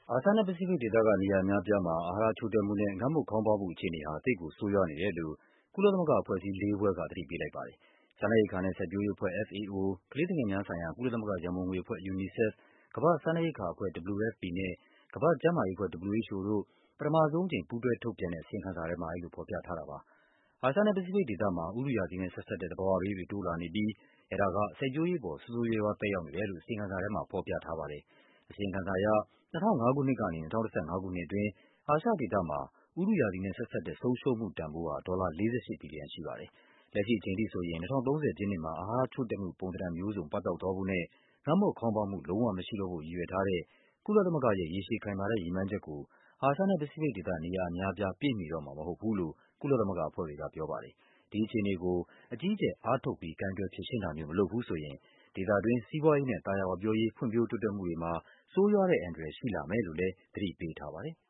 အာရှနဲ့ပစိဖိတ်ဒေသကနေရာအများအပြားမှာ အာဟာရချို့တဲ့မှုနဲ့ ငတ်မွတ်ခေါင်းပါးမှုအခြေအနေဟာ သိပ်ကိုဆိုးရွားနေတယ်လို့ ကုလသမဂ္ဂအဖွဲ့အစည်း ၄ ဖွဲ့က သတိပေးလိုက်ပါတယ်။ စားနပ်ရိက္ခာနဲ့ စိုက်ပျိုးရေးအဖွဲ့ FAO ၊ ကလေးသူငယ်များဆိုင်ရာ ကုလသမဂ္ဂရန်ပုံငွေအဖွဲ့ UNICEF ၊ ကမ္ဘာ့စားနပ်ရိက္ခာအဖွဲ့ WFP နဲ့ ကမ္ဘာ့ကျန်းမာရေးအဖွဲ့ WHO တို့ ပထမဆုံးအကြိမ် ပူးတွဲထုတ်ပြန်တဲ့ အစီရင်ခံစာထဲမှာ အဲဒီလိုဖော်ပြထားတာပါ။ အာရှနဲ့ပစိဖိတ်ဒေသမှာ ဥတုရာသီနဲ့ဆက်စပ်တဲ့ သဘာဝဘေးတွေ တိုးလာနေပြီး အဲဒါက စိုက်ပျိုးရေးအပေါ် ဆိုးဆိုးရွားရွား သက်ရောက်နေတယ်လို့ အစီရင်ခံစာထဲမှာ ဖော်ပြထားပါတယ်။ အစီရင်ခံစာအရ ၂၀၀၅ ခုနှစ်ကနေ ၂၀၁၅ ခုနှစ်အတွင်း အာရှဒေသမှာ ဥတုရာသီနဲ့ဆက်စပ်တဲ့ ဆုံးရှုံးမှုတန်ဖိုးဟာ ဒေါ်လာ ၄၈ ဘီလီယံရှိပါတယ်။ လက်ရှိအချိန်ထိဆိုရင် ၂၀၃၀ ပြည့်နှစ်မှာ အာဟာရချို့တဲ့မှု ပုံသဏ္ဍာန်မျိုးစုံ ပပျောက်သွားဖို့နဲ့ ငတ်မွတ်ခေါင်းပါးမှု လုံးဝမရှိတော့ဖို့ ရည်ရွယ်ထားတဲ့ ကုလသမဂ္ဂရဲ့ ရေရှည်ခိုင်မာတဲ့ ရည်မှန်းချက်ကို အာရှနဲ့ပစိဖိတ်ဒေသ နေရာအများအပြား ပြည့်မီတော့မှာမဟုတ်ဘူးလို့ ကုလသမဂ္ဂအဖွဲ့တွေကပြောပါတယ်။ ဒီအခြေအနေကို အကြီးအကျယ် အားထုတ်ပြီး ကိုင်တွယ်ဖြေရှင်းတာမျိုး မလုပ်ဘူးဆိုရင် ဒေသတွင်း စီးပွားရေးနဲ့ သာယာဝပြောရေး ဖွံ့ဖြိုးတိုးတက်မှုတွေမှာ ဆိုးရွားတဲ့အန္တရာယ် ရှိလာမယ်လို့လည်း သတိပေးထားပါတယ်။